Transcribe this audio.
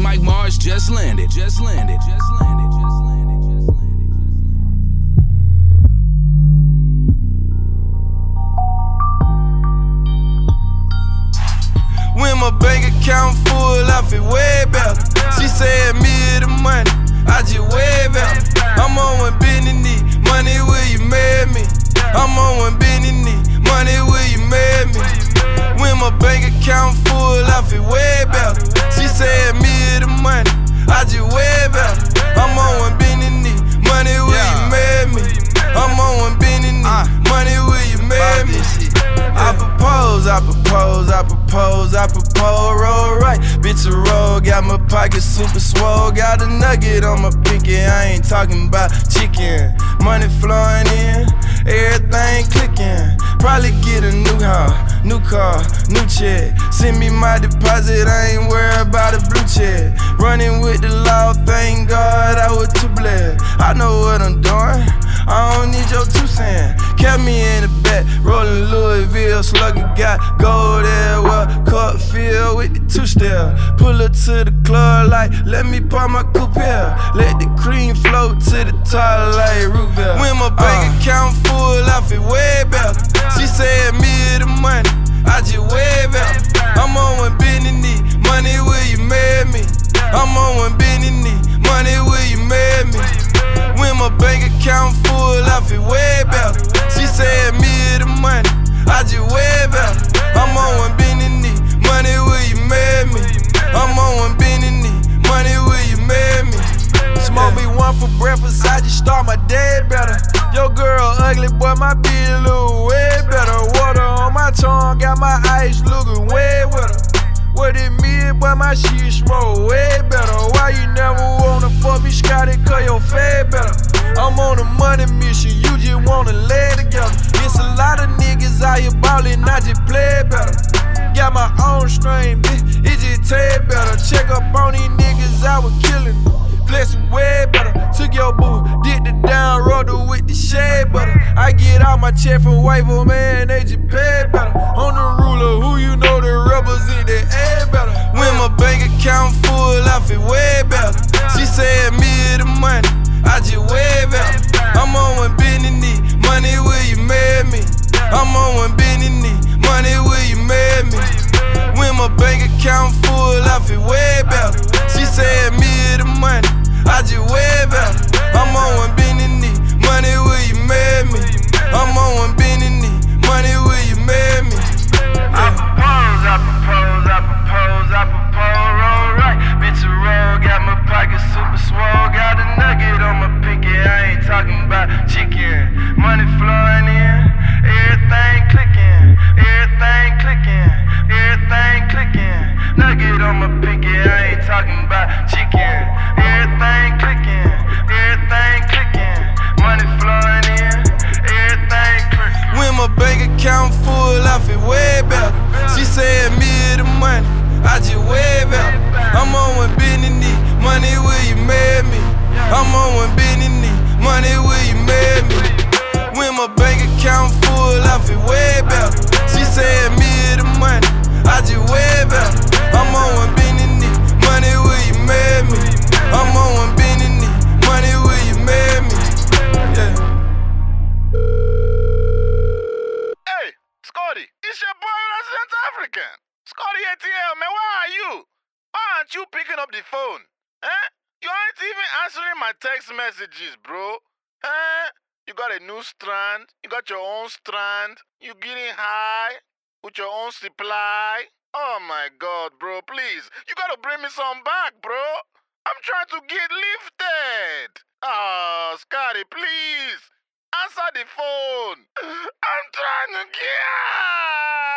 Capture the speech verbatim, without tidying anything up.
Mike Mars just landed, just landed, just landed, just landed, just landed, just landed. When my bank account full, I feel way better. She said me the money, I just way better. I'm on one bending knee, money will you marry me? I'm on one bending knee, money will you marry me? When my bank account full, I feel way better. She said me the money, I just way better. I'm on one bending knee, money will you marry me? I'm on one bending knee, money will you marry me? I propose, I propose, I propose, I propose, roll right. Bitch a roll, got my pocket super swole. Got a nugget on my pinky, I ain't talking about chicken. Money flowing in, everything clicking. Probably get a new house, new car, new check. Send me my deposit, I ain't worried about a blue check. Running with the law, thank God I was too blessed. I know what I'm doing, I don't need your two cents. Kept me in the back, rolling Louisville, slugger got gold there, well, cup filled with the two-step. Pull up to the club like, let me park my coupe here. Let the cream float to the top like root beer. When my bank uh. account full, I feel way better. She said me the money, I just way better. I'm on one bending knee, money will you marry me? I'm on one bending knee, money will you marry me? When my bank account full, I feel way better. She said me the money, I just way better. I'm on one bending knee, money will you marry me? I'm on one bending knee, money will you marry me? Smoke me one for breakfast, I just start my day better. Yo girl ugly, boy, my bitch look way better. Water on my tongue, got my eyes looking way wetter. What it mean, boy, my shit smoke way better. Why you never wanna fuck me, Scotty, cause your fade better? I'm on a money mission, you just wanna lay together. It's a lot of niggas out here ballin', I just play better. Got my own strain, bitch, it just taste better. Check up on these niggas, I was killing them. Flexin' way better. Took your boo, did the down road with the shade butter. I get out my check from waiver, man, they just pay better. On the ruler, who you know that represent the A better. When my bank account full, I feel way better. She said me the money, I just way better. I'm on one bending knee, money will you marry me? I'm on one bending knee, money will you marry me? When my bank account full, I feel way better. She said me the money, I just way better. I'm on one bending knee, money will you marry me? I'm on one bending knee, money will you marry me? I propose, I propose, I propose, I propose, roll right. Bitch a roll, got my pocket super swole. Got a nugget on my pinky, I ain't talking about chicken. Money flowing in, everything clicking, everything clicking, everything clicking. Nugget on my pinky, I ain't talking about chicken. Everything clicking, everything clicking. Money flowing in, everything clicking. When my bank account full, I feel way better. She said me the money, I just way better. I'm on one bending knee, money will you marry me? I'm on one bending knee, money will you marry me? When my bank account full, I feel way better. She said me the money, I just way better. I'm on one bending knee, money will you marry me? I'm on one bending knee, money will you marry me? Yeah. Hey, Scotty, it's your boy Resident African. Scotty A T L, man, where are you? Why aren't you picking up the phone? Eh? You aren't even answering my text messages, bro. Eh? You got a new strand, you got your own strand, you getting high with your own supply. Oh my God, bro, please. You gotta bring me some back, bro. I'm trying to get lifted. Oh, Scotty, please. Answer the phone. I'm trying to get...